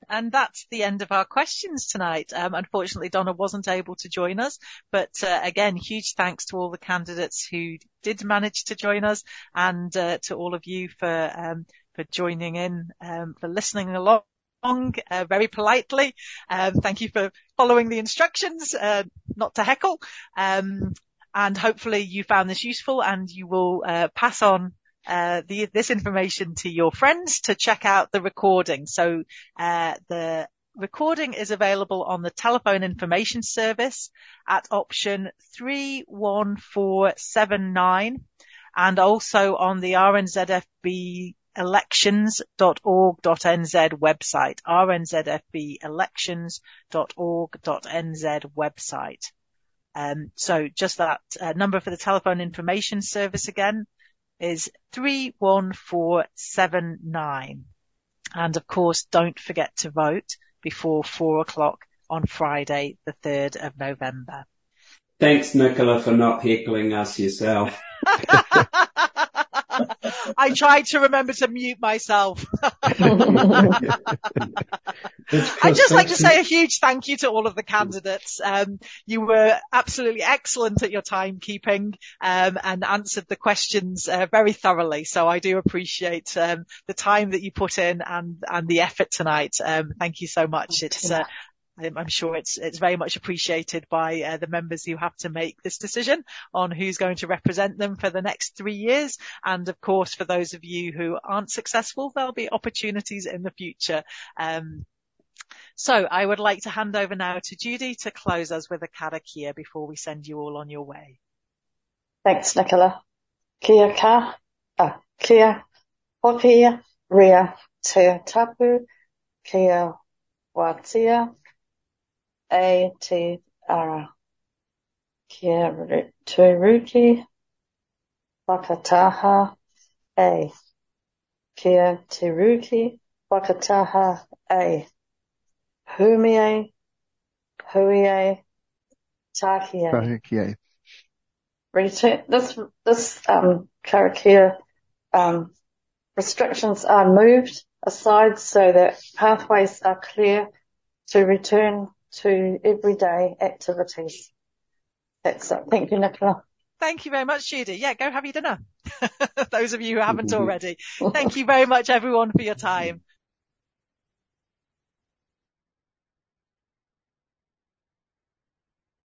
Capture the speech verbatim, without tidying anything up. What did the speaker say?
and that's the end of our questions tonight. Um, unfortunately, Donna wasn't able to join us, but uh, again, huge thanks to all the candidates who did manage to join us, and uh, to all of you for um, for joining in, um, for listening along. Uh, very politely. Um, thank you for following the instructions, uh, not to heckle. Um, and hopefully you found this useful, and you will uh, pass on uh, the, this information to your friends to check out the recording. So uh, the recording is available on the telephone information service at option three one four seven nine, and also on the R N Z F B elections dot org dot n z website, R N Z F B elections dot org dot n z website. Um, so just that uh, number for the telephone information service again is three one four seven nine. And of course, don't forget to vote before four o'clock on Friday, the third of November. Thanks, Nicola, for not heckling us yourself. I tried to remember to mute myself. I'd just like to say a huge thank you to all of the candidates. Um, you were absolutely excellent at your timekeeping, um, and answered the questions uh, very thoroughly. So I do appreciate um, the time that you put in, and, and the effort tonight. Um, thank you so much. It's uh, I'm sure it's it's very much appreciated by uh, the members who have to make this decision on who's going to represent them for the next three years. And of course, for those of you who aren't successful, there'll be opportunities in the future. Um, so I would like to hand over now to Judy to close us with a karakia before we send you all on your way. Thanks, Nicola. Kia ka, uh, kia hokia ria te tapu, kia watia e te ara. Kia turuki wakataha e. Kia turuki wakataha e. Humie, huie, takie. Takie. Return, this, this, um, karakia, um, restrictions are moved aside so that pathways are clear to return to everyday activities. That's it. Thank you, Nicola. Thank you very much, Judy. Yeah, go have your dinner. Those of you who haven't already. Thank you very much, everyone, for your time.